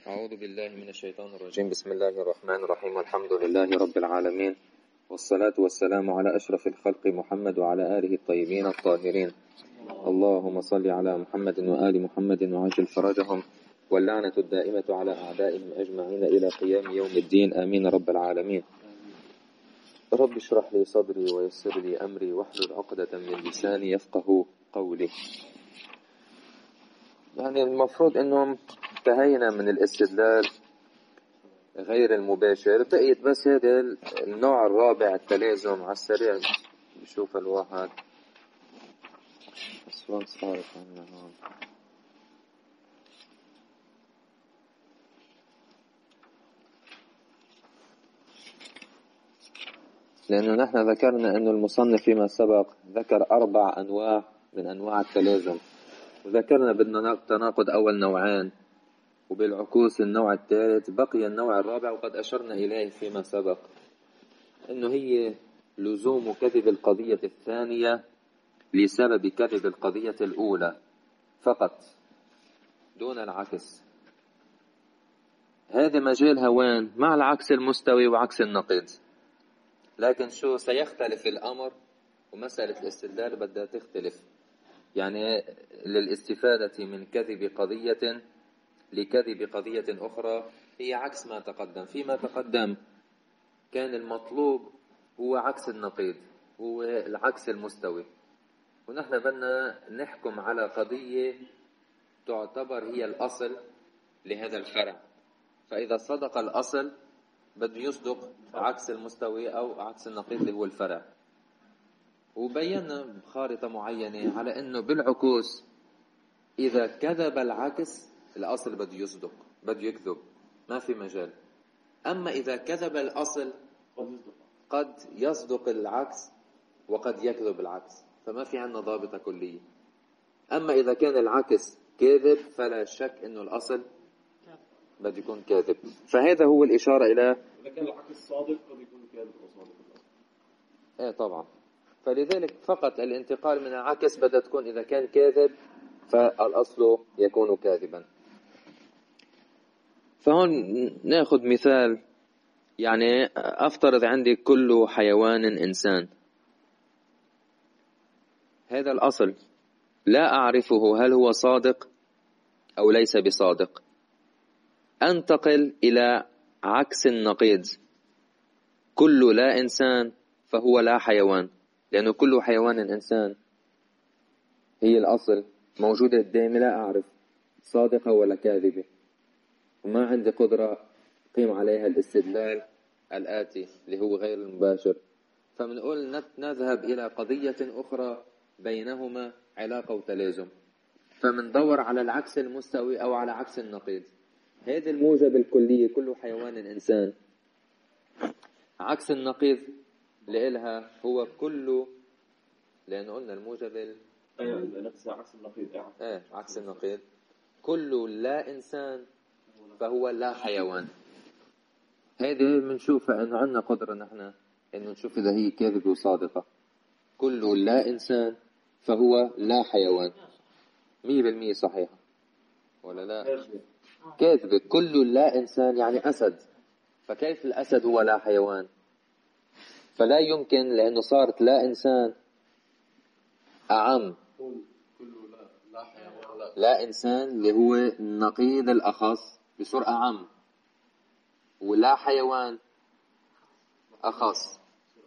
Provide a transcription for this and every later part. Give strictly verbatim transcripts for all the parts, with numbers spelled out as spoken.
أعوذ بالله من الشيطان الرجيم. بسم الله الرحمن الرحيم، والحمد لله رب العالمين، والصلاة والسلام على أشرف الخلق محمد وعلى آله الطيبين الطاهرين. اللهم صل على محمد وآل محمد وعجل فرجهم، واللعنة الدائمة على أعدائهم أجمعين إلى قيام يوم الدين، آمين رب العالمين. رب اشرح لي صدري ويسر لي أمري واحلل عقدة من لساني يفقه قولي. يعني المفروض أنهم انتهينا من الاستدلال غير المباشر، بقيت بس هذا النوع الرابع، التلازم. على السريع بشوف الواحد أصلا صارت عنا هون. لأنه نحن ذكرنا أن المصنف فيما سبق ذكر أربع أنواع من أنواع التلازم، وذكرنا بالتناقض أول نوعين، وبالعكوس النوع الثالث، بقي النوع الرابع وقد أشرنا إليه فيما سبق، أنه هي لزوم كذب القضية الثانية لسبب كذب القضية الأولى فقط دون العكس. هذا مجال هوان مع العكس المستوي وعكس النقيض، لكن شو سيختلف الأمر، ومسألة الاستدلال بدها تختلف. يعني للاستفادة من كذب قضية لكذب قضية أخرى هي عكس ما تقدم. فيما تقدم كان المطلوب هو عكس النقيض، هو العكس المستوي، ونحن بدنا نحكم على قضية تعتبر هي الأصل لهذا الفرع. فإذا صدق الأصل بده يصدق عكس المستوي أو عكس النقيض اللي هو الفرع. وبينا بخارطة معينة على أنه بالعكوس إذا كذب العكس الأصل بده يصدق، بده يكذب، ما في مجال. أما إذا كذب الأصل قد يصدق العكس وقد يكذب العكس، فما في عندنا ضابطة كلية. أما إذا كان العكس كاذب فلا شك أنه الأصل بده يكون كاذب. فهذا هو الإشارة إلى إذا كان العكس صادق قد يكون كاذب أو صادق. إيه طبعا. فلذلك فقط الانتقال من العكس بدها تكون إذا كان كاذب فالأصل يكون كاذبا. فهون ناخذ مثال. يعني أفترض عندي كل حيوان إنسان، هذا الأصل لا أعرفه هل هو صادق أو ليس بصادق. أنتقل إلى عكس النقيض، كل لا إنسان فهو لا حيوان، لأنه كل حيوان إنسان هي الأصل موجودة قدامي، لا أعرف صادقة ولا كاذبة، وما عندي قدرة قيم عليها الاستدلال الآتي اللي هو غير المباشر. فمنقول نذهب إلى قضية أخرى بينهما علاقة وتلازم، فمندور على العكس المستوي أو على عكس النقيض. هذه الموجب الكلية كل حيوان إنسان، عكس النقيض لإلها هو كل، لأن قلنا الموجب ال... نفس عكس النقيض. ايه عكس النقيض كل لا إنسان فهو لا حيوان. هذه بنشوفها إنه عندنا قدرة نحن إنه نشوف إذا هي كاذبة وصادقة. كل لا إنسان فهو لا حيوان، مية بالمية صحيحة ولا لا؟ كاذبة. كل لا إنسان يعني أسد، فكيف الأسد هو لا حيوان؟ فلا يمكن، لأنه صارت لا إنسان أعم. كل لا لا حيوان لا, لا إنسان اللي هو النقيض الأخص بصورة أعم، ولا حيوان أخص.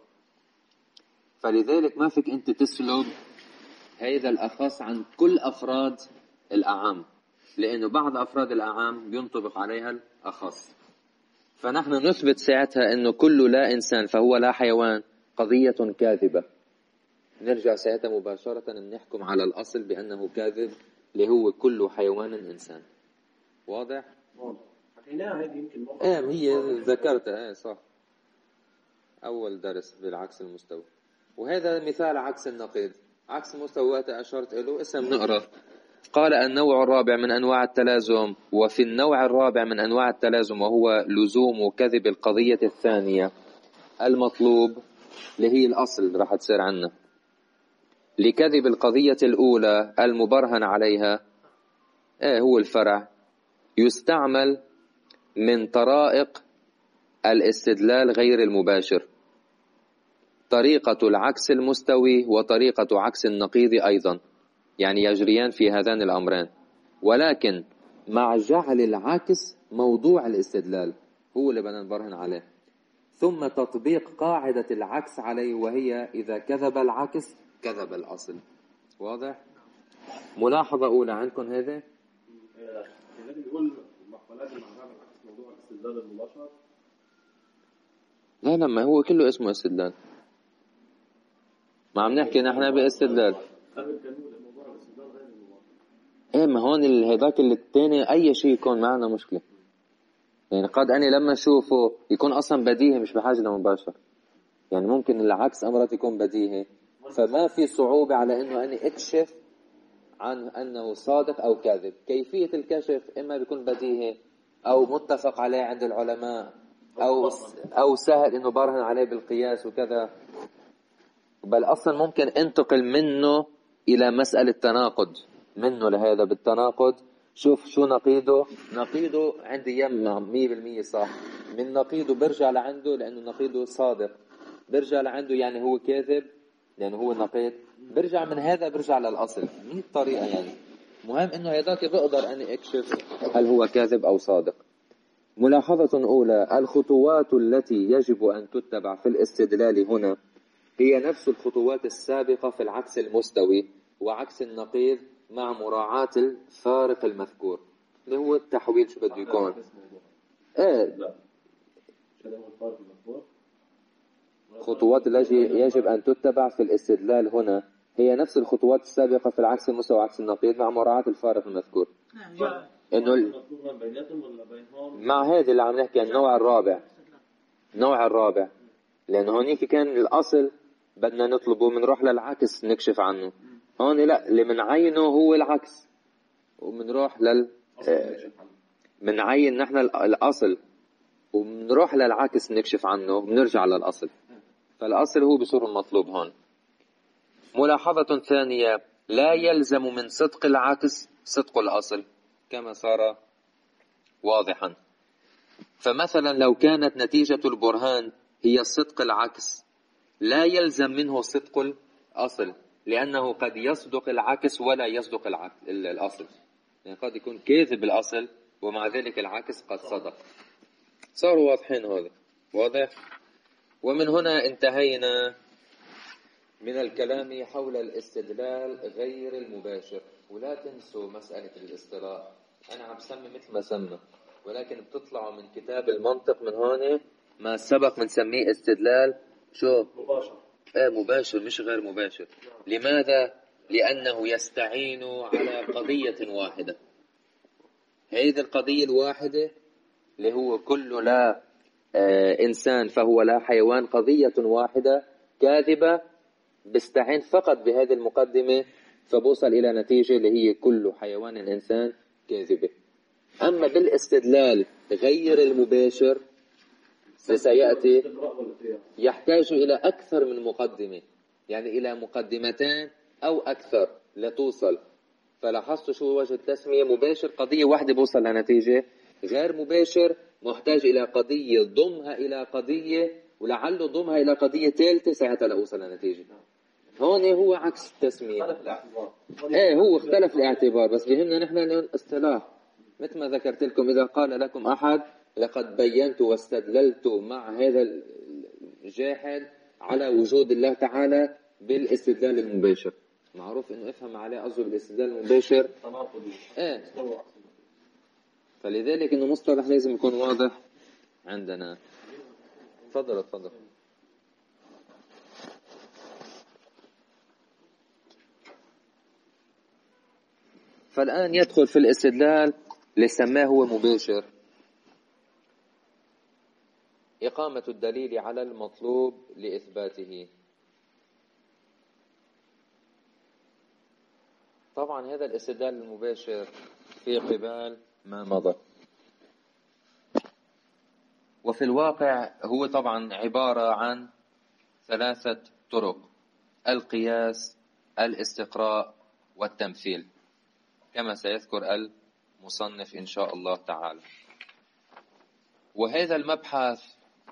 فلذلك ما فيك أنت تسلب هذا الأخص عن كل أفراد الأعم، لأنه بعض أفراد الأعم ينطبق عليها الأخص. فنحن نثبت ساعتها أنه كل لا إنسان فهو لا حيوان قضية كاذبة. نرجع ساعتها مباشرة نحكم على الأصل بأنه كاذب اللي هو كل حيوان إنسان. واضح؟ حكيناها هذه يمكن مرة. ايه هي ذكرتها. ايه صح، أول درس بالعكس المستوى. وهذا مثال عكس النقيض. عكس المستوى أشرت له اسم نقرأ. قال النوع الرابع من أنواع التلازم. وفي النوع الرابع من أنواع التلازم وهو لزوم كذب القضية الثانية المطلوب اللي هي الأصل راح تصير عنا لكذب القضية الأولى المبرهن عليها، ايه هو الفرع، يستعمل من طرائق الاستدلال غير المباشر، طريقة العكس المستوي وطريقة عكس النقيض أيضا، يعني يجريان في هذان الأمران، ولكن مع جعل العكس موضوع الاستدلال هو اللي بدنا نبرهن عليه، ثم تطبيق قاعدة العكس عليه، وهي إذا كذب العكس كذب الأصل. واضح؟ ملاحظة أولى عندكم هذا؟ لازم يقول لازم مع هذا العكس موضوع الاستدلال المباشر. لا لما هو كله اسمه استدلال، ما عم نحكي نحن باستدلال. قبل كان موضوع الاستدلال غير المباشر. ايه ما هون هذاك الثاني اي شيء يكون معنا مشكلة، يعني قد أنا لما أشوفه يكون أصلا بديهي مش بحاجة لمباشر، يعني ممكن العكس أمرات يكون بديهي، فما في صعوبة على إنه أنا أكشف عن أنه صادق أو كاذب. كيفية الكشف إما بيكون بديهي أو متفق عليه عند العلماء أو أو سهل إنه برهن عليه بالقياس وكذا، بل أصلا ممكن انتقل منه إلى مسألة تناقض، منه لهذا بالتناقض. شوف شو نقيضه، نقيضه عندي يما مية بالمية صح، من نقيضه برجع لعنده لأنه نقيضه صادق، برجع لعنده يعني هو كاذب لأنه هو نقيض، برجع من هذا برجع للأصل. مية طريقة يعني، مهم إنه هذاك بقدر أني أكشف هل هو كاذب أو صادق. ملاحظة أولى: الخطوات التي يجب أن تتبع في الاستدلال هنا هي نفس الخطوات السابقة في العكس المستوي وعكس النقيض، مع مراعاة الفارق المذكور اللي هو التحويل. شو بده يكون؟ ايه خطوات التي يجب أن تتبع في الاستدلال هنا هي نفس الخطوات السابقة في العكس المستوي وعكس النقيض، مع مراعاة الفارق المذكور. إنه ال... مع هذه اللي عم نحكي النوع الرابع، النوع الرابع لأنه هونيك كان الأصل بدنا نطلبه منروح للعكس نكشف عنه، هون لا، اللي منعينه هو العكس ومنروح لل منعين نحن الأصل ومنروح للعكس نكشف عنه وبنرجع للأصل، فالأصل هو بصير المطلوب هون. ملاحظة ثانية: لا يلزم من صدق العكس صدق الأصل كما صار واضحا. فمثلا لو كانت نتيجة البرهان هي صدق العكس لا يلزم منه صدق الأصل، لأنه قد يصدق العكس ولا يصدق العكس الأصل، يعني قد يكون كاذب الأصل ومع ذلك العكس قد صدق. صاروا واضحين هذا؟ واضح؟ ومن هنا انتهينا من الكلام حول الاستدلال غير المباشر. ولا تنسوا مسألة الاصطلاح، أنا عم سمي مثل ما سمى، ولكن بتطلعوا من كتاب المنطق من هون ما سبق من سميه استدلال شو؟ مباشر. ايه مباشر مش غير مباشر. لماذا؟ لأنه يستعين على قضية واحدة، هذه القضية الواحدة اللي هو كل لا آه إنسان فهو لا حيوان، قضية واحدة كاذبة، بستعين فقط بهذه المقدمة فبوصل إلى نتيجة اللي هي كل حيوان إنسان كاذبة. أما بالاستدلال غير المباشر سيأتي يحتاج إلى أكثر من مقدمة، يعني إلى مقدمتان أو أكثر لتوصل. فلاحظت شو وجه التسمية؟ مباشر قضية واحدة بوصل لنتيجة، غير مباشر محتاج إلى قضية ضمها إلى قضية ولعله ضمها إلى قضية ثالثة ساعتها لأوصل لنتيجة. هون هو عكس التسمية. ايه هو اختلف الاعتبار، بس بهمنا نحن الاصطلاح. مثل ما ذكرت لكم إذا قال لكم أحد لقد بينت واستدللت مع هذا الجاحد على وجود الله تعالى بالاستدلال المباشر، معروف إنه افهم عليه قصده بالاستدلال المباشر ايه. فلذلك إنه مصطلح لازم يكون واضح عندنا. تفضل تفضل. فالآن يدخل في الاستدلال اللي سماه هو مباشر، إقامة الدليل على المطلوب لإثباته. طبعا هذا الاستدلال المباشر في قبال ما مضى، وفي الواقع هو طبعا عبارة عن ثلاثة طرق: القياس، الاستقراء، والتمثيل، كما سيذكر المصنف إن شاء الله تعالى. وهذا المبحث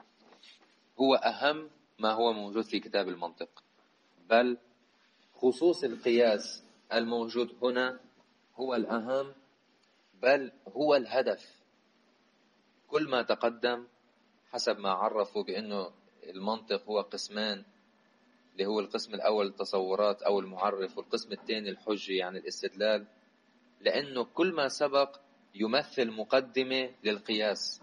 هو أهم ما هو موجود في كتاب المنطق، بل خصوص القياس الموجود هنا هو الأهم، بل هو الهدف. كل ما تقدم حسب ما عرفوا بأنه المنطق هو قسمان، اللي هو القسم الأول التصورات أو المعرف، والقسم الثاني الحجة يعني الاستدلال، لأنه كل ما سبق يمثل مقدمة للقياس،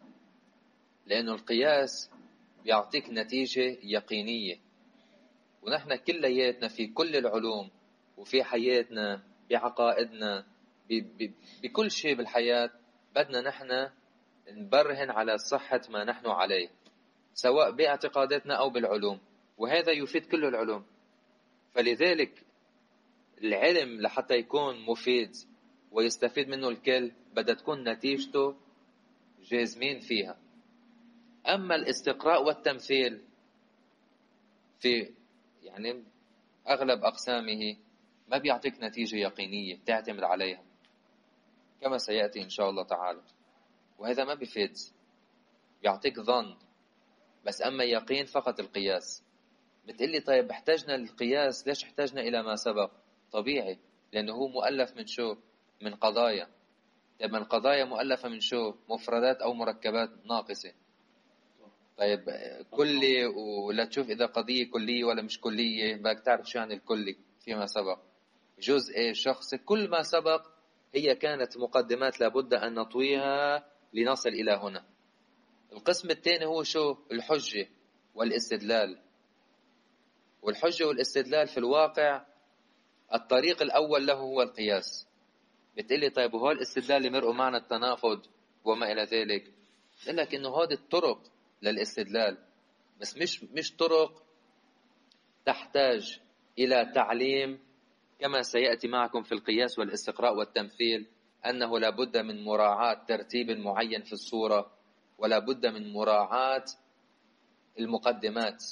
لأنه القياس بيعطيك نتيجة يقينية. ونحن كلياتنا في كل العلوم وفي حياتنا بعقائدنا بكل شيء بالحياة بدنا نحن نبرهن على صحة ما نحن عليه، سواء باعتقاداتنا أو بالعلوم، وهذا يفيد كل العلوم. فلذلك العلم لحتى يكون مفيد ويستفيد منه الكل بدها تكون نتيجته جازمين فيها. أما الاستقراء والتمثيل في يعني أغلب أقسامه ما بيعطيك نتيجة يقينية تعتمد عليها كما سيأتي إن شاء الله تعالى، وهذا ما بيفيد، بيعطيك ظن بس. أما يقين فقط القياس. بتقلي طيب احتاجنا للقياس، ليش احتاجنا إلى ما سبق؟ طبيعي، لأنه هو مؤلف من شو؟ من قضايا. طيب القضايا مؤلفة من شو؟ مفردات أو مركبات ناقصة. طيب كلي، ولا تشوف إذا قضية كلية ولا مش كلية، بدك تعرف شو يعني الكلي فيما سبق، جزء شخص، كل ما سبق هي كانت مقدمات لابد أن نطويها لنصل إلى هنا. القسم الثاني هو شو؟ الحجة والاستدلال. والحجة والاستدلال في الواقع الطريق الأول له هو القياس. بتقلي طيب وهو الاستدلال اللي مرقوا معنا التناقض وما إلى ذلك، بقول لك إنه هذه الطرق للاستدلال، بس مش مش طرق تحتاج إلى تعليم كما سيأتي معكم في القياس والاستقراء والتمثيل، أنه لا بد من مراعاة ترتيب معين في الصورة، ولا بد من مراعاة المقدمات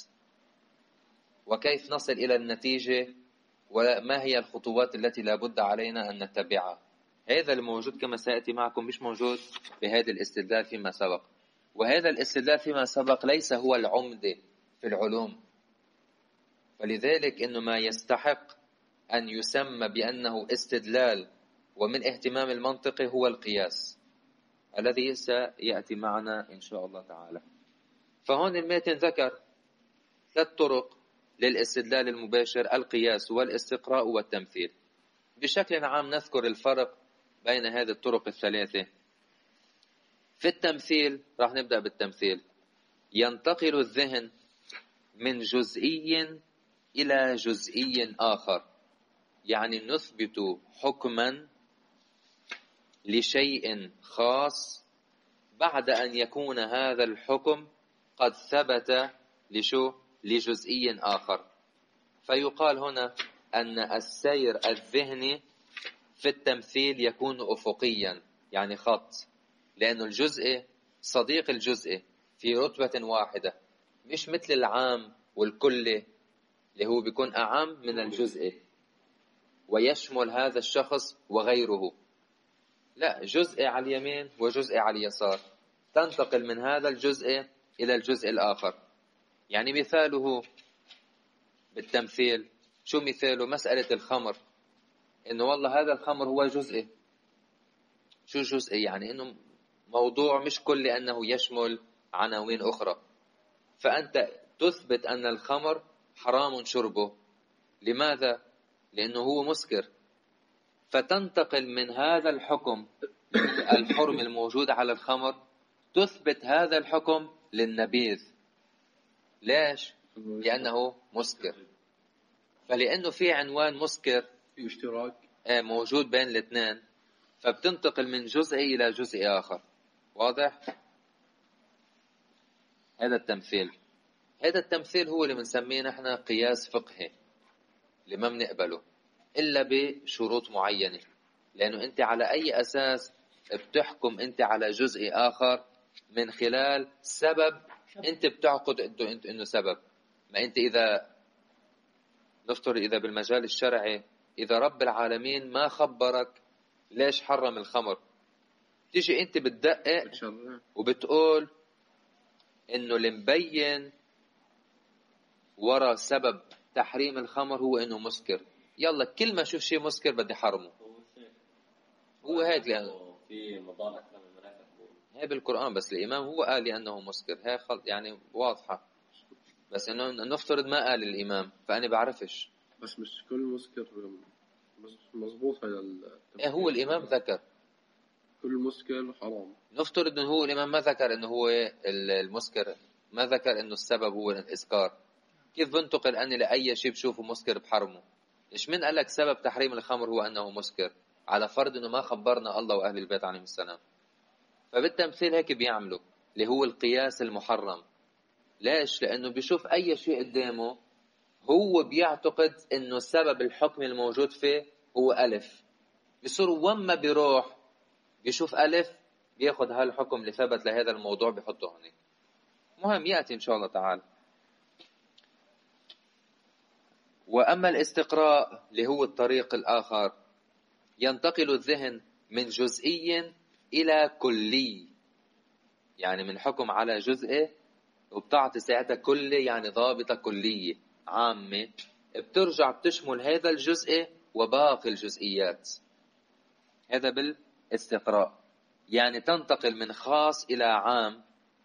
وكيف نصل إلى النتيجة وما هي الخطوات التي لا بد علينا أن نتبعها. هذا الموجود كما سيأتي معكم مش موجود بهذا الاستدلال فيما سبق. وهذا الاستدلال فيما سبق ليس هو العمدة في العلوم، فلذلك إنه ما يستحق أن يسمى بأنه استدلال ومن اهتمام المنطق هو القياس الذي سيأتي معنا إن شاء الله تعالى. فهون المتن ذكر ثلاث طرق للاستدلال المباشر: القياس والاستقراء والتمثيل. بشكل عام نذكر الفرق بين هذه الطرق الثلاثة. في التمثيل راح نبدأ بالتمثيل. ينتقل الذهن من جزئي إلى جزئي آخر، يعني نثبت حكما لشيء خاص بعد أن يكون هذا الحكم قد ثبت لشو؟ لجزئي آخر. فيقال هنا أن السير الذهني في التمثيل يكون أفقيا، يعني خط، لأن الجزء صديق الجزء في رتبة واحدة، مش مثل العام والكل اللي هو بيكون أعم من الجزء ويشمل هذا الشخص وغيره. لا، جزء على اليمين وجزء على اليسار، تنتقل من هذا الجزء إلى الجزء الآخر. يعني مثاله بالتمثيل شو مثاله؟ مسألة الخمر، إنه والله هذا الخمر هو جزء. شو جزء؟ يعني إنه موضوع مش كل، أنه يشمل عناوين أخرى. فأنت تثبت أن الخمر حرام شربه. لماذا؟ لأنه هو مسكر. فتنتقل من هذا الحكم الحرم الموجود على الخمر، تثبت هذا الحكم للنبيذ. ليش؟ لأنه مسكر. فلأنه في عنوان مسكر، في اشتراك موجود بين الاثنين، فبتنتقل من جزء إلى جزء آخر. واضح؟ هذا التمثيل. هذا التمثيل هو اللي بنسميه نحن قياس فقهي، اللي ما بنقبله إلا بشروط معينة. لأنه أنت على أي أساس بتحكم أنت على جزء آخر؟ من خلال سبب أنت بتعقد أنه إنه سبب. ما أنت إذا نفترض إذا بالمجال الشرعي إذا رب العالمين ما خبرك ليش حرم الخمر، تيجي انت بتدقق وبتقول انه اللي مبين ورا سبب تحريم الخمر هو انه مسكر. يلا كل ما اشوف شيء مسكر بدي حرمه. هو هيك لانه في مضار اكثر من الملائكه. هي بالقران، بس الامام هو قال لانه مسكر، هي خل... يعني واضحه. بس انه نفترض ما قال الامام فانا بعرفش. بس مش كل مسكر مظبوط هذا ايه هو الامام ذكر كل مسكر حرام. نفترض انه هو الامام ما ذكر انه هو المسكر، ما ذكر انه السبب هو الاسكار. كيف بنتقل اني لاي شيء بشوفه مسكر بحرمه؟ ليش من قال لك سبب تحريم الخمر هو انه مسكر، على فرض انه ما خبرنا الله واهل البيت عليهم السلام؟ فبالتمثيل هيك بيعملوا اللي هو القياس المحرم. ليش؟ لانه بيشوف اي شيء قدامه هو بيعتقد انه السبب الحكم الموجود فيه هو الف، بصير وما بيروح بيشوف الف بياخذ هالحكم اللي ثبت لهذا الموضوع بيحطه هنا. مهم ياتي ان شاء الله تعالى. واما الاستقراء اللي هو الطريق الاخر، ينتقل الذهن من جزئي الى كلي، يعني من حكم على جزء وبتعطي ساعتها كلي، يعني ضابطه كليه عامه بترجع بتشمل هذا الجزء وباقي الجزئيات. هذا بالاستقراء، يعني تنتقل من خاص إلى عام.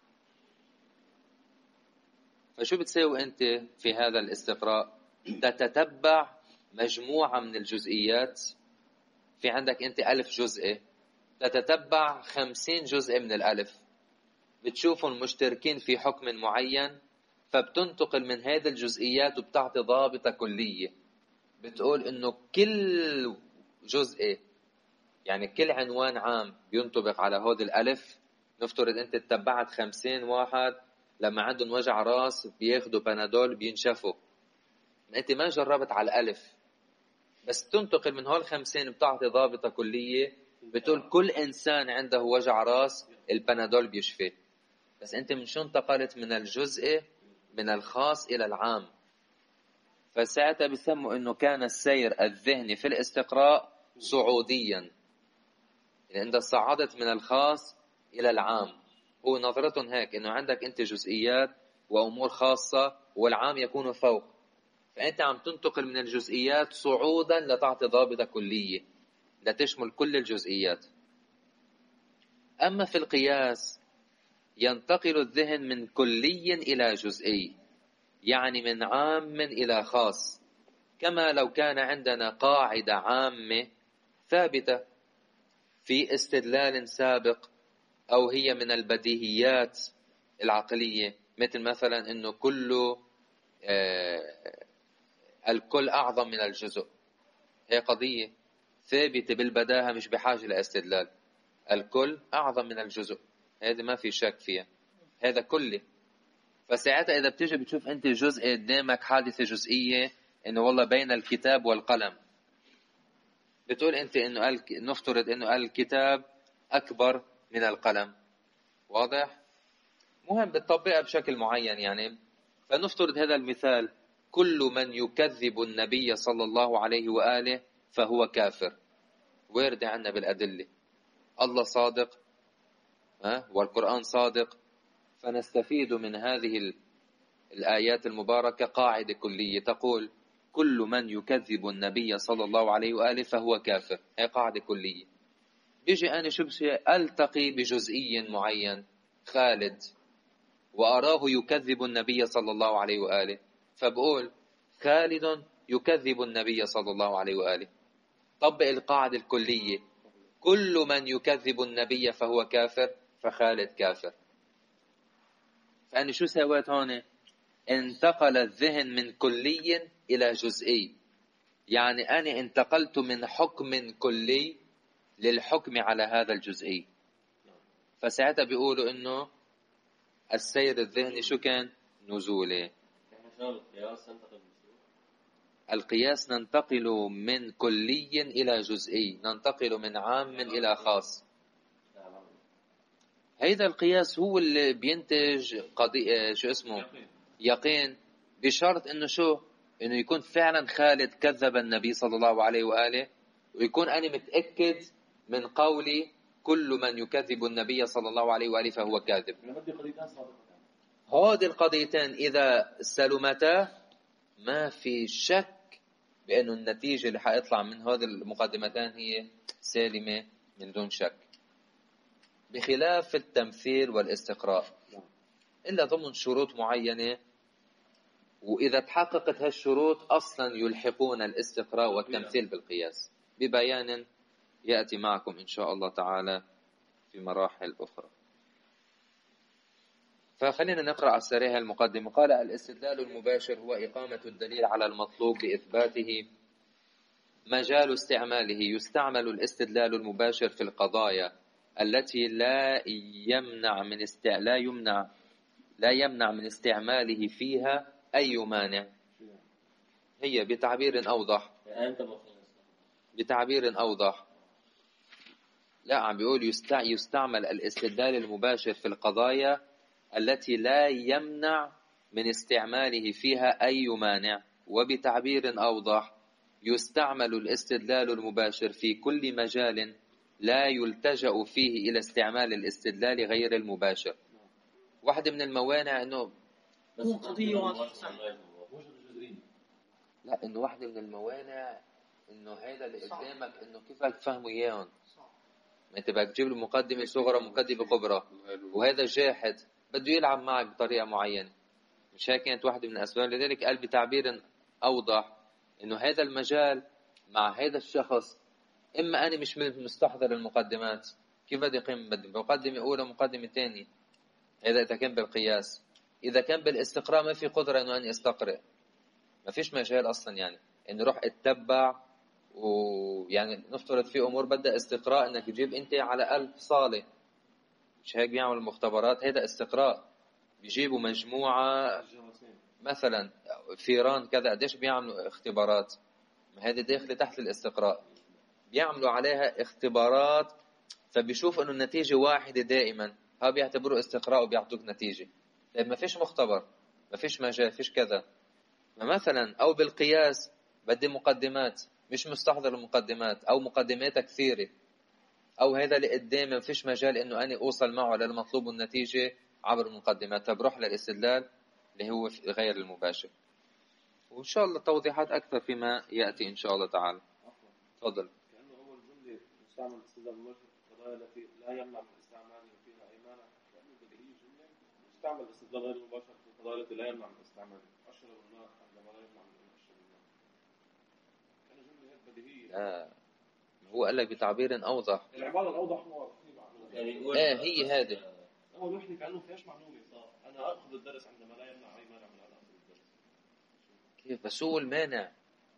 فشو بتساوي أنت في هذا الاستقراء؟ تتتبع مجموعة من الجزئيات. في عندك أنت ألف جزء، تتتبع خمسين جزء من الألف، بتشوفهم مشتركين في حكم معين، فبتنتقل من هذه الجزئيات وبتعطي ضابطة كلية. بتقول إنه كل جزء، يعني كل عنوان عام بينطبق على هذا الألف. نفترض أنت تتبعت خمسين واحد لما عندهم وجع راس بياخدوا بنادول بينشفوا، أنت ما جربت على الألف، بس تنتقل من هول خمسين بتعطي ضابطة كلية بتقول كل إنسان عنده وجع راس البنادول بيشفي. بس أنت من شو انتقلت من الجزء من الخاص إلى العام. فساعتها بيسموا إنه كان السير الذهني في الاستقراء صعوديا، يعني أنت صعدت من الخاص إلى العام. هو نظرتهم هيك إنه عندك أنت جزئيات وأمور خاصة والعام يكون فوق، فأنت عم تنتقل من الجزئيات صعودا لتعطي ضابطة كلية لتشمل كل الجزئيات. أما في القياس ينتقل الذهن من كلي إلى جزئي، يعني من عام إلى خاص، كما لو كان عندنا قاعدة عامة ثابتة في استدلال سابق، أو هي من البديهيات العقلية، مثل مثلا أنه كل آه الكل أعظم من الجزء. هي قضية ثابتة بالبداهة مش بحاجة لاستدلال. الكل أعظم من الجزء، هذا ما في شك فيها، هذا كله. فساعتها إذا بتيجي بتشوف أنت جزء قدامك حادثة جزئية إنه والله بين الكتاب والقلم، بتقول أنت إنه ال... نفترض إنه الكتاب أكبر من القلم. واضح؟ مهم بتطبقها بشكل معين يعني. فنفترض هذا المثال: كل من يكذب النبي صلى الله عليه وآله فهو كافر. وارد عنا بالأدلة، الله صادق ها والقرآن صادق، فنستفيد من هذه الآيات المباركة قاعدة كلية تقول كل من يكذب النبي صلى الله عليه وآله فهو كافر. هي قاعدة كلية. بيجي أنا شبه ألتقي بجزئي معين، خالد، وأراه يكذب النبي صلى الله عليه وآله، فبقول خالد يكذب النبي صلى الله عليه وآله. طبق القاعدة الكلية: كل من يكذب النبي فهو كافر، فخالد كافر. فأنا شو سويت هون؟ انتقل الذهن من كلي إلى جزئي، يعني أنا انتقلت من حكم كلي للحكم على هذا الجزئي. فساعتها بيقولوا إنه السير الذهني شو كان؟ نزولي. القياس ننتقل من كلي إلى جزئي، ننتقل من عام إلى خاص. هذا القياس هو اللي بينتج قضية شو اسمه يقين، بشرط إنه شو إنه يكون فعلا خالد كذب النبي صلى الله عليه وآله، ويكون أنا متأكد من قولي كل من يكذب النبي صلى الله عليه وآله فهو كاذب. أنا بدي قضيتين صادقة. هذه القضيتين إذا سلمتا ما في شك بأن النتيجة اللي حيطلع من هذه المقدمتان هي سالمة من دون شك، بخلاف التمثيل والاستقراء إلا ضمن شروط معينة، وإذا تحققت هالشروط أصلا يلحقون الاستقراء والتمثيل بالقياس ببيان يأتي معكم إن شاء الله تعالى في مراحل أخرى. فخلينا نقرأ على السريع المقدمة. قال: الاستدلال المباشر هو إقامة الدليل على المطلوب لإثباته مجال استعماله. يستعمل الاستدلال المباشر في القضايا التي لا يمنع من است... لا يمنع لا يمنع من استعماله فيها أي مانع. هي بتعبير أوضح بتعبير أوضح لا عم بيقول يستع... يستعمل الاستدلال المباشر في القضايا التي لا يمنع من استعماله فيها أي مانع. وبتعبير أوضح يستعمل الاستدلال المباشر في كل مجال لا يلتجأ فيه إلى استعمال الاستدلال غير المباشر. واحدة من الموانع إنه قضية لا إنه واحدة من الموانع إنه هذا اللي قدامك إنه كيف بدك تفهمه إياهم. ما أنت بدك تجيب له مقدمة صغرى مقدمة كبرى، وهذا جاحد بده يلعب معك بطريقة معينة. مش هيك كانت واحدة من الأسباب. لذلك قال بتعبير أوضح إنه هذا المجال مع هذا الشخص إما أنا مش مستحضر المقدمات، كيف بدي أقيم مقدمة أولى مقدمة ثانية؟ هذا إذا كان بالقياس. إذا كان بالاستقراء ما في قدرة إنه أنا أستقرأ، ما فيش مجال أصلا يعني إنه روح اتبع. ويعني نفترض في أمور بدأ استقراء إنك تجيب أنت على ألف صالة، مش هيك بيعمل المختبرات. هذا استقراء، بيجيبوا مجموعة مثلا فيران كذا قديش بيعملوا اختبارات، ما هذه داخلة تحت الاستقراء، بيعملوا عليها اختبارات فبيشوف انه النتيجة واحدة دائما، ها بيعتبروا استقراء وبيعطوك نتيجة. طيب ما فيش مختبر، ما فيش مجال، فيش كذا. مثلا او بالقياس بدي مقدمات مش مستحضر المقدمات او مقدماتها كثيرة، او هذا اللي قدامي ما فيش مجال انه انا اوصل معه للمطلوب والنتيجة عبر المقدمات، فبروح للاستدلال اللي هو غير المباشر. وإن شاء الله توضيحات أكثر فيما يأتي إن شاء الله تعالى. تفضل. كأنه أول جملة يستعمل الاستدلال المباشر في القضايا التي لا يمنع من استعماله فيها أي مانع، كأنه بديهية جملة يستعمل الاستدلال غير المباشر في القضايا التي لا يمنع من استعماله. أشرب الماء عندما لا يمنع من أشرب الماء. كأنه جملة هيك بديهية. لا هو قال لك بتعبير أوضح. العبارة الأوضح هو يعني إيه هي هذه؟ أول وحدة كأنه فيهاش معلومة. أنا أخذ الدرس عندما لا يمنع أي مانع من أن أخذ الدرس. كيف بس هو المانع؟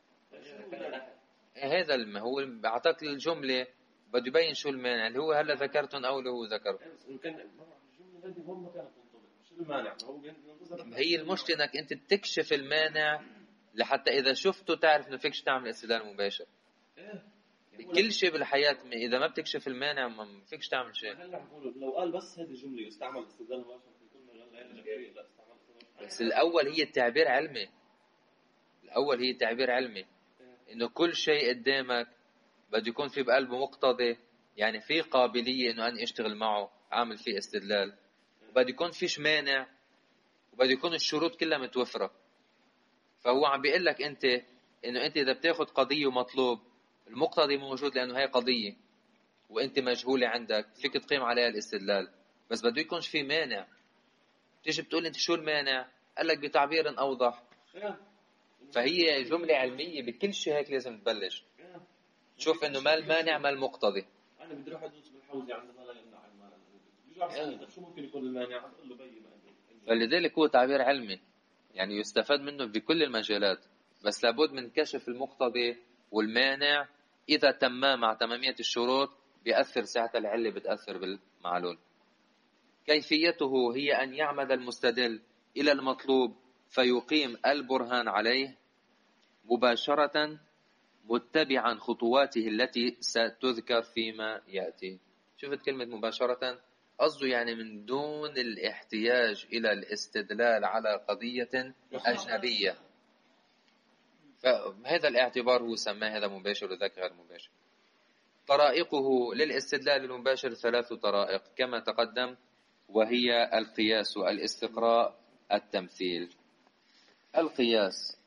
إيه هذا الم هو أعطاك الجملة بده يبين شو المانع اللي هو هلا ذكرتن أو اللي هو ذكر. إن كان الجملة التي هم كانت تنطبق شو المانع؟ هو هي المشكلة إنك أنت تكشف المانع لحتى إذا شفته تعرف إنه فيكش تعمل استدلال مباشر. كل شيء بالحياة إذا ما بتكشف المانع ما فيكش تعمل شيء. لو قال بس هذه الجملة يستعمل استدلال مباشر في كل مجال لا يرجع فيه لا استعمال. بس الأول هي التعبير علمي. الأول هي تعبير علمي إنه كل شيء قدامك بده يكون في بقلبه مقتضي، يعني في قابلية إنه أنا أشتغل معه أعمل فيه استدلال، وبده يكون فيش مانع، وبده يكون الشروط كلها متوفرة. فهو عم بيقول لك أنت إنه أنت إذا بتاخد قضية ومطلوب المقتضي موجود لأنه هي قضية وأنت مجهولة عندك فيك تقيم عليها الاستدلال، بس بده يكونش في مانع. تيجي بتقول أنت شو المانع؟ قال لك بتعبير أوضح. فهي جملة علمية بكل شيء هيك لازم تبلش شوف إنه ما المانع ما المقتضي. أنا بدي أروح أدوس بالحوزة عندما لا يمنع المانع. بيجي عم يسألني شو ممكن يكون المانع؟ أقول له بيي ما عندي. فلذلك هو تعبير علمي يعني يستفاد منه بكل المجالات، بس لابد من كشف المقتضي والمانع. إذا تم مع تمامية الشروط بيأثر ساعتها العلة بتأثر بالمعلول. كيفيته هي أن يعمد المستدل إلى المطلوب فيقيم البرهان عليه مباشرة متبعا خطواته التي ستذكر فيما يأتي. شفت كلمة مباشرة؟ قصده يعني من دون الاحتياج إلى الاستدلال على قضية أجنبية. فهذا الاعتبار هو سماه هذا مباشر وذاك غير مباشر. طرائقه للاستدلال المباشر ثلاث طرائق كما تقدم، وهي القياس، الاستقراء، التمثيل. القياس،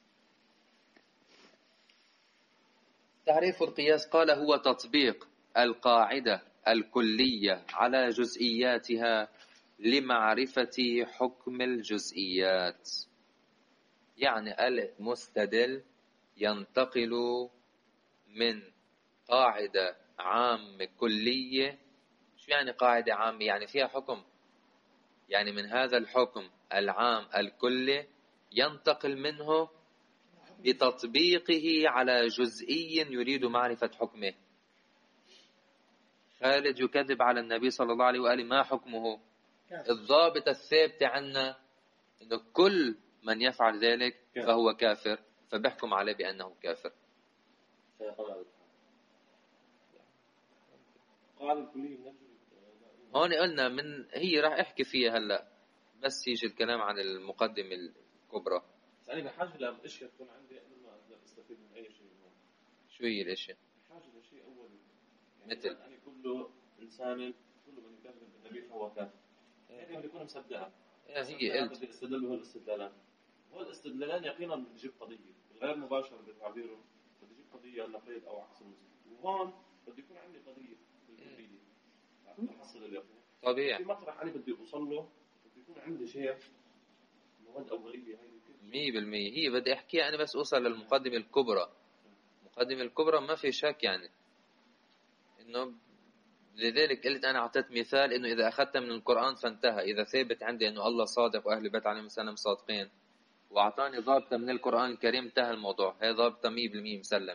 تعريف القياس قال: هو تطبيق القاعدة الكلية على جزئياتها لمعرفة حكم الجزئيات. يعني المستدل ينتقل من قاعدة عامة كلية. شو يعني قاعدة عامة؟ يعني فيها حكم، يعني من هذا الحكم العام الكلي ينتقل منه بتطبيقه على جزئي يريد معرفة حكمه. خالد يكذب على النبي صلى الله عليه وآله، ما حكمه؟ الضابط الثابت عنا إنه كل من يفعل ذلك فهو كافر، فبحكم عليه بأنه كافر. هون قلنا من هي راح احكي فيها هلا، بس يجي الكلام عن المقدمة الكبرى. يعني بحاجة لأشياء تكون عندي قبل ما أقدر أستفيد من أي شيء. شو هي الأشياء؟ بحاجة لشيء أول، يعني مثل يعني كل إنسان كل من يكذب بالنبي فهو كافر. يعني بدي أكون مصدقها. هي قلت بدي أستدل به الاستدلالان. هو الاستدلالان يقينا بتجيب قضية، غير مباشر بتعبيره بدي أجيب قضية نقيض أو عكس المسلم. وهون بدي يكون عندي قضية بالكلية. بدي أحصل اليقين. طبيعي. في مطرح أنا بدي أوصل له بدي يكون عندي شيء مواد أولية. هاي مية بالمية هي بدي أحكيها أنا، بس أوصل للمقدمة الكبرى. المقدمة الكبرى ما في شك يعني إنه، لذلك قلت أنا أعطيت مثال إنه إذا أخذت من القرآن فانتهى. إذا ثابت عندي إنه الله صادق وأهل البيت عليهم السلام صادقين وأعطاني ضابطة من القرآن الكريم، انتهى الموضوع. هي ضابطة مية بالمية مسلمة.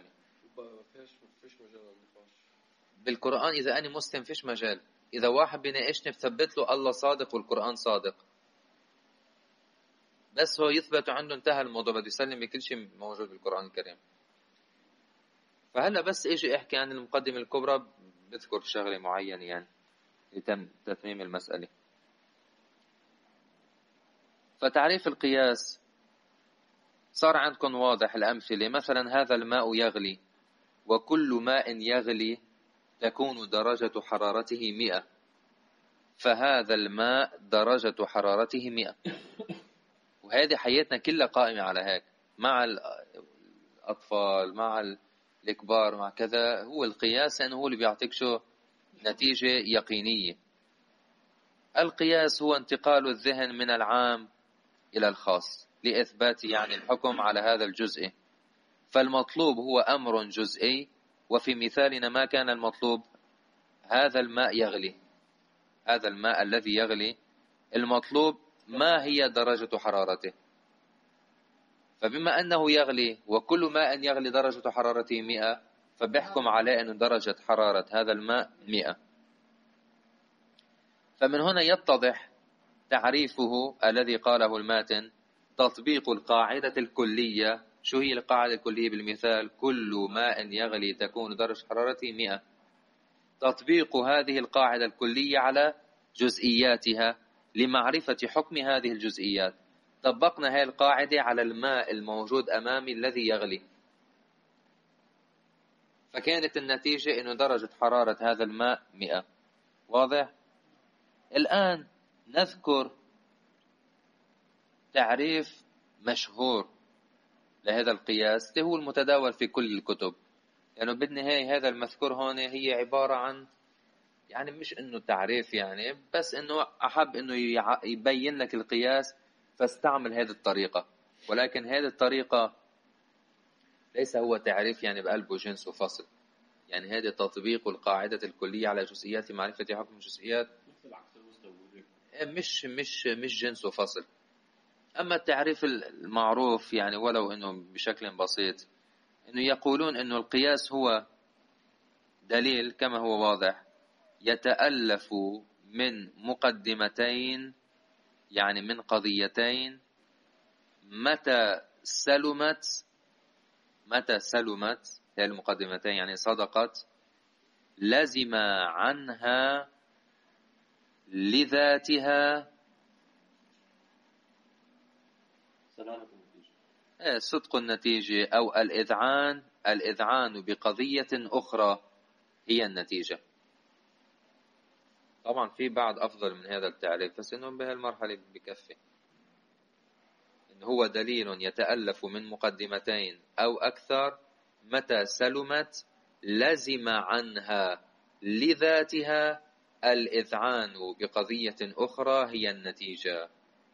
بالقرآن إذا أنا مسلم فيش مجال. إذا واحد بيناقشني بثبت له الله صادق والقرآن صادق، بس هو يثبت عنده، انتهى الموضوع. بده يسلم بكل شيء موجود بالقرآن الكريم. فهلا بس اجي احكي عن المقدمة الكبرى، بذكر شغلة معينة يعني لتم تتميم المسألة. فتعريف القياس صار عندكم واضح. الأمثلة مثلا: هذا الماء يغلي، وكل ماء يغلي تكون درجة حرارته مئة، فهذا الماء درجة حرارته مئة. وهذه حياتنا كلها قائمة على هيك، مع الأطفال مع الكبار مع كذا. هو القياس لأنه هو اللي بيعطيك شو نتيجة يقينية. القياس هو انتقال الذهن من العام إلى الخاص لإثبات يعني الحكم على هذا الجزء. فالمطلوب هو أمر جزئي، وفي مثالنا ما كان المطلوب؟ هذا الماء يغلي. هذا الماء الذي يغلي المطلوب ما هي درجة حرارته. فبما أنه يغلي وكل ماء يغلي درجة حرارته مئة، فبحكم عليه أن درجة حرارة هذا الماء مئة. فمن هنا يتضح تعريفه الذي قاله الماتن: تطبيق القاعدة الكلية. شو هي القاعدة الكلية بالمثال؟ كل ماء يغلي تكون درجة حرارته مئة. تطبيق هذه القاعدة الكلية على جزئياتها لمعرفة حكم هذه الجزئيات. طبقنا هذه القاعدة على الماء الموجود أمامي الذي يغلي، فكانت النتيجة إنه درجة حرارة هذا الماء مئة. واضح؟ الآن نذكر تعريف مشهور لهذا القياس، هو المتداول في كل الكتب. يعني بالنهاية هذا المذكور هون هي عبارة عن يعني مش إنه تعريف يعني، بس إنه أحب إنه يبين لك القياس فاستعمل هذه الطريقة. ولكن هذه الطريقة ليس هو تعريف يعني بقلبه جنس وفصل. يعني هذا تطبيق القاعدة الكلية على جزئيات معرفة حكم الجزئيات، مش مش مش جنس وفصل. أما التعريف المعروف يعني ولو إنه بشكل بسيط، إنه يقولون إنه القياس هو دليل كما هو واضح يتألف من مقدمتين، يعني من قضيتين، متى سلمت متى سلمت هذه المقدمتين يعني صدقت، لزم عنها لذاتها صدق النتيجة أو الإذعان الإذعان بقضية أخرى هي النتيجة. طبعا في بعض أفضل من هذا التعريف، بس إنه بهالمرحلة بكفي. إن هو دليل يتألف من مقدمتين أو أكثر، متى سلمت لزم عنها لذاتها الإذعان بقضية أخرى هي النتيجة.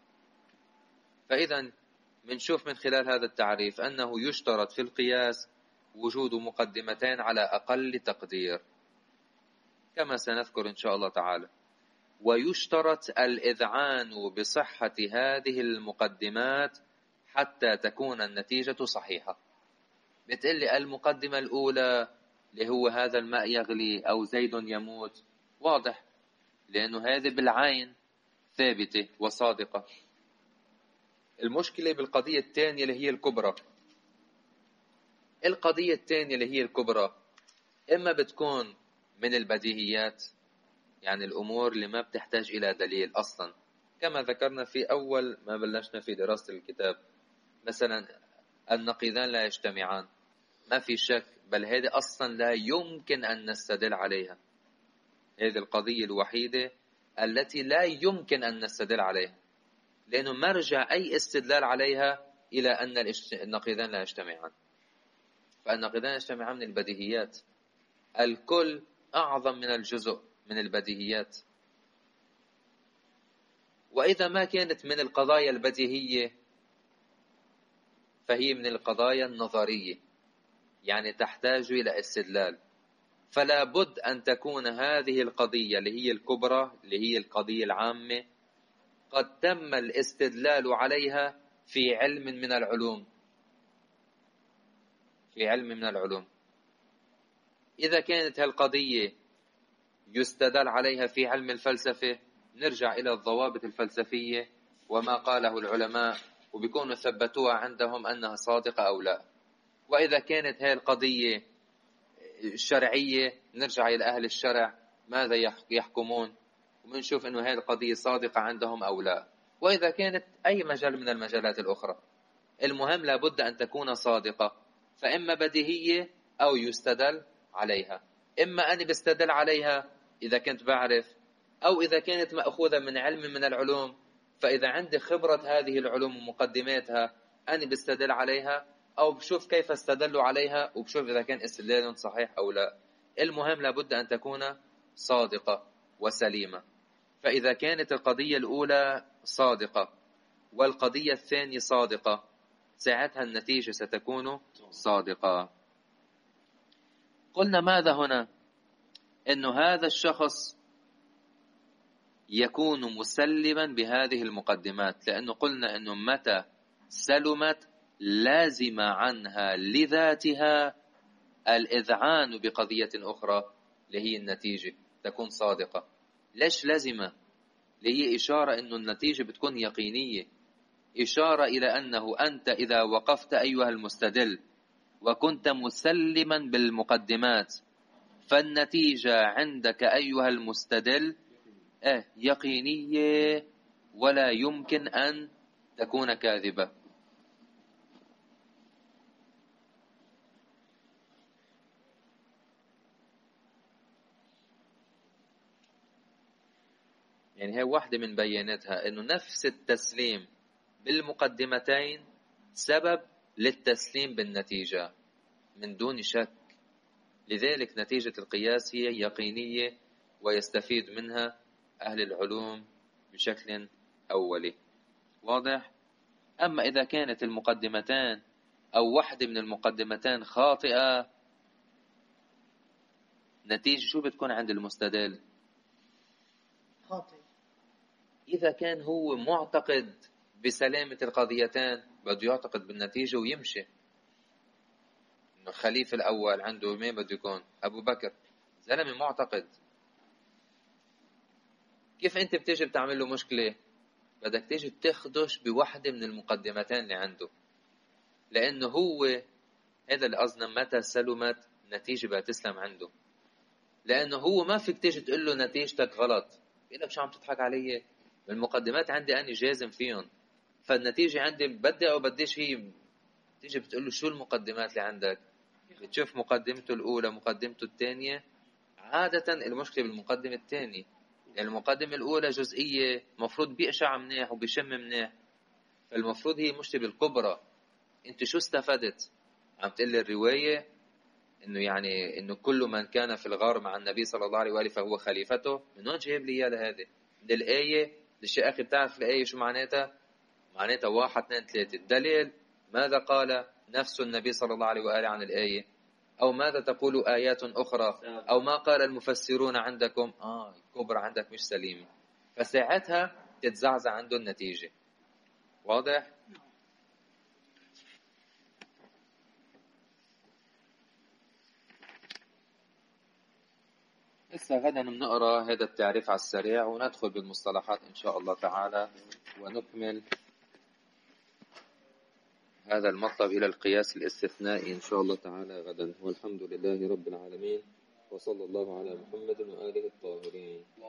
فإذا منشوف من خلال هذا التعريف أنه يشترط في القياس وجود مقدمتين على أقل تقدير كما سنذكر إن شاء الله تعالى، ويشترط الإذعان بصحة هذه المقدمات حتى تكون النتيجة صحيحة. بتقلي المقدمة الأولى اللي هو هذا الماء يغلي أو زيد يموت، واضح لأنه هذه بالعين ثابتة وصادقة. المشكلة بالقضية الثانية اللي هي الكبرى. القضية الثانية اللي هي الكبرى إما بتكون من البديهيات، يعني الأمور اللي ما بتحتاج إلى دليل أصلا، كما ذكرنا في أول ما بلشنا في دراسة الكتاب. مثلا النقيضان لا يجتمعان، ما في شك، بل هذه أصلا لا يمكن أن نستدل عليها. هذه القضية الوحيدة التي لا يمكن أن نستدل عليها، لأنه مرجع أي استدلال عليها إلى أن النقيضان لا يجتمعان. فالنقيضان يجتمعان من البديهيات، الكل أعظم من الجزء من البديهيات. وإذا ما كانت من القضايا البديهية فهي من القضايا النظرية، يعني تحتاج إلى استدلال. فلا بد أن تكون هذه القضية اللي هي الكبرى اللي هي القضية العامة قد تم الاستدلال عليها في علم من العلوم، في علم من العلوم. إذا كانت هالقضية يستدل عليها في علم الفلسفة، نرجع إلى الضوابط الفلسفية وما قاله العلماء وبيكونوا ثبتوها عندهم أنها صادقة أو لا. وإذا كانت هاي القضية الشرعية، نرجع إلى أهل الشرع ماذا يحكمون ومنشوف أنه هاي القضية صادقة عندهم أو لا. وإذا كانت أي مجال من المجالات الأخرى، المهم لابد أن تكون صادقة، فإما بديهية أو يستدل عليها. إما أني بستدل عليها إذا كنت بعرف، أو إذا كانت مأخوذة من علم من العلوم، فإذا عندي خبرة هذه العلوم ومقدماتها أني بستدل عليها، أو بشوف كيف استدلوا عليها وبشوف إذا كان استدلال صحيح أو لا. المهم لابد أن تكون صادقة وسليمة. فإذا كانت القضية الأولى صادقة والقضية الثانية صادقة، ساعتها النتيجة ستكون صادقة. قلنا ماذا هنا؟ إنه هذا الشخص يكون مسلما بهذه المقدمات، لأنه قلنا إنه متى سلمت لازم عنها لذاتها الإذعان بقضية أخرى اللي هي النتيجة تكون صادقة. ليش لازمة؟ هي إشارة إنه النتيجة بتكون يقينية، إشارة إلى أنه أنت إذا وقفت أيها المستدل وكنت مسلما بالمقدمات، فالنتيجة عندك أيها المستدل اه يقينية ولا يمكن أن تكون كاذبة. يعني هي واحدة من بياناتها أنه نفس التسليم بالمقدمتين سبب للتسليم بالنتيجة من دون شك. لذلك نتيجة القياس هي يقينية ويستفيد منها أهل العلوم بشكل أولي. واضح؟ أما إذا كانت المقدمتان أو واحدة من المقدمتان خاطئة، نتيجة شو بتكون عند المستدل؟ خاطئ. إذا كان هو معتقد بسلامة القضيتان بده يعتقد بالنتيجة ويمشي. إنه الخليفة الأول عنده مين بده يكون؟ أبو بكر، زلمة معتقد. كيف أنت بتيجي بتعمل له مشكلة؟ بدك تيجي تخدش بواحدة من المقدمتين اللي عنده، لأنه هو هذا اللي قصدنا متى سلمت نتيجة بتسلم عنده. لأنه هو ما فيك تيجي تقول له نتيجتك غلط، بيقول لك شو عم تضحك علي؟ المقدمات عندي أنا جازم فيهم، فالنتيجة عندي بدي أو بديش. هي تيجي بتقول له شو المقدمات اللي عندك؟ بتشوف مقدمته الأولى مقدمته الثانية عادة المشكلة بالمقدمة الثانية، يعني المقدمة الأولى جزئية، مفروض بيقشع منيح وبيشم منيح، فالمفروض هي المشكلة الكبرى. أنت شو استفدت؟ عم تقول الرواية إنه يعني إنه كل من كان في الغار مع النبي صلى الله عليه وآله فهو خليفته. من وين جايب لي إياه لهذه؟ من الآية. الشيء أخي بتعرف الآية شو معناتها؟ معناتها واحد اثنين ثلاثة. الدليل ماذا قال نفس النبي صلى الله عليه وآله عن الآية؟ أو ماذا تقول آيات أخرى؟ أو ما قال المفسرون عندكم؟ آه الكبرى عندك مش سليمة، فساعتها تتزعزع عنده النتيجة. واضح؟ لسه غدا بنقرأ هذا التعريف على السريع وندخل بالمصطلحات إن شاء الله تعالى، ونكمل هذا المطلب إلى القياس الاستثنائي إن شاء الله تعالى غدا. والحمد لله رب العالمين، وصلى الله على محمد وآله الطاهرين.